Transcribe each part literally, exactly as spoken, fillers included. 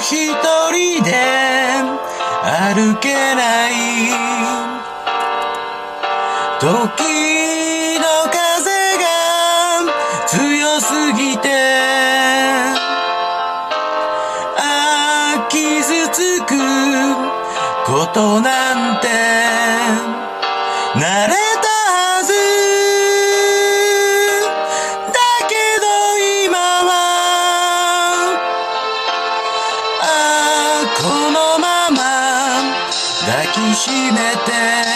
一人で歩けない時の風が強すぎてあ傷つくことなんて慣れたはずだけど今はあこのまま抱きしめて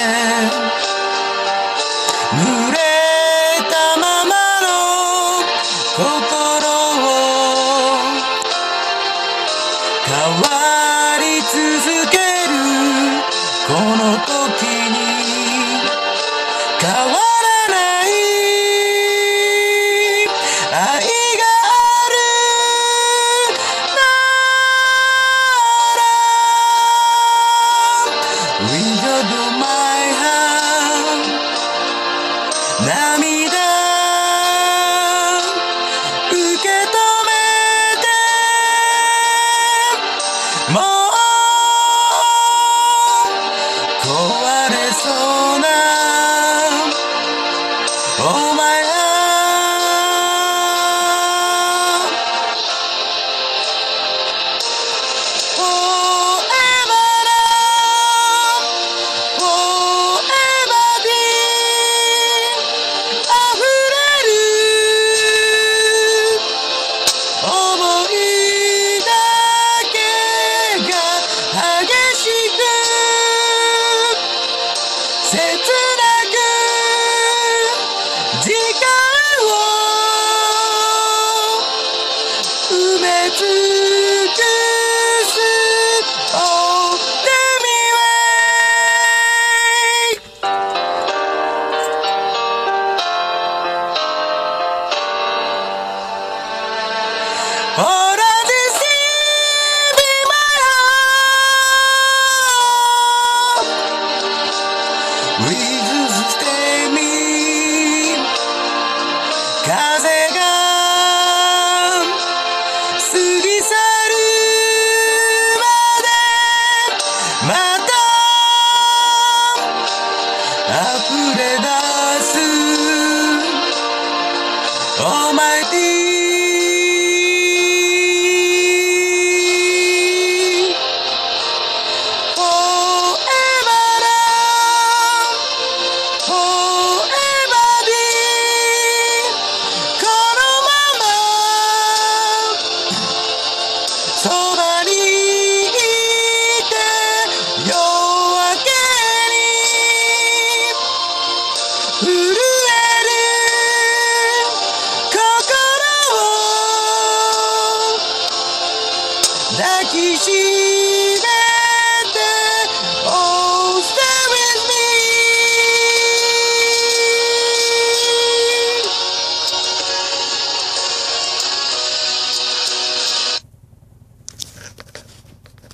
濡れたままの心を変わり続けるこの時に変わらない愛があるなら Without my heart 涙受け止めてもう壊れそうな Oh my heart Forever love Forever be 溢れる想いだけが激しく切なく時間を埋め尽くす Oh let me wait ほら This be my heart Please stay me 風が過ぎ去るまでまた溢れ出す Oh my dear Forever love Forever be このままそばにいて夜明けに震える心を抱きしめ